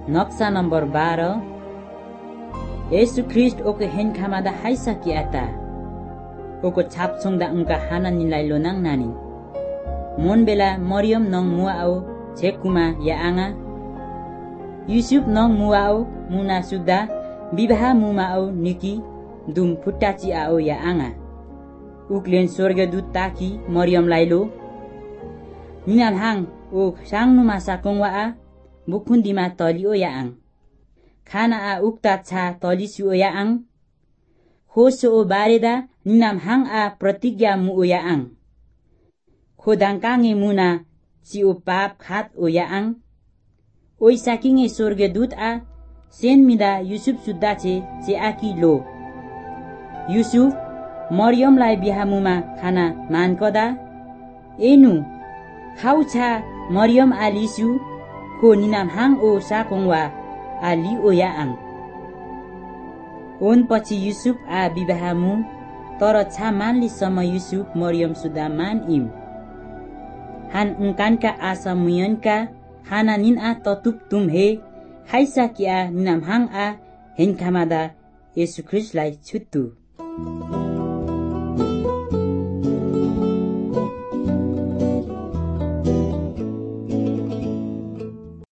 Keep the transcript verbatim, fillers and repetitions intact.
नक्सा नम्बर बाह्र येशु ख्रिस्ट ओको हेन खामादा हाइसा कियाता ओको छाप छुङदा उनका हाना निलाई लोनाङ नानी मोन बेला मरियम नङ मुआओ छेकुमा या आङा युसुफ नङ मुआओ मुना सुद्धा विवाह मुमाओ निकी दुम फुट्टाची आओ या आङा उक्लेन स्वर्गदूत ताकी मरियम लाइलो निनाम हाङ ओ साङनुमा साकुङवा आ बुखुन्दिमा तलिओ या आङ खाना आ उक्ता छा तलिसु या आङ खोसो ओ बारेदा निनाम हाङ आ प्रतिज्ञा मुओ या आङ खोदाङकाङे मुना चिओ पाप खात ओ या आङ ओइ साकिङे स्वर्गदूत आ सेन मिदा युसुफ सुद्धा छे चे आकी लो युसुफ मरियमलाई बिहामुमा खाना मानकदा एनु खाउ छा मरियम आलिसु खो निनाम हाङ ओ साकोङवा आली ओ या आङ ओन पछि युसुफ आ विवाहमु तर छा मानलिसम्म युसुफ मरियम सुद्धा मान इम हान उनकानका आशा मुयनका हाना निन आ ततुप तुम हे हाइसा किया निनाम हाङ आ हेनखामादा येशु ख्रिस्टलाई छुत्तु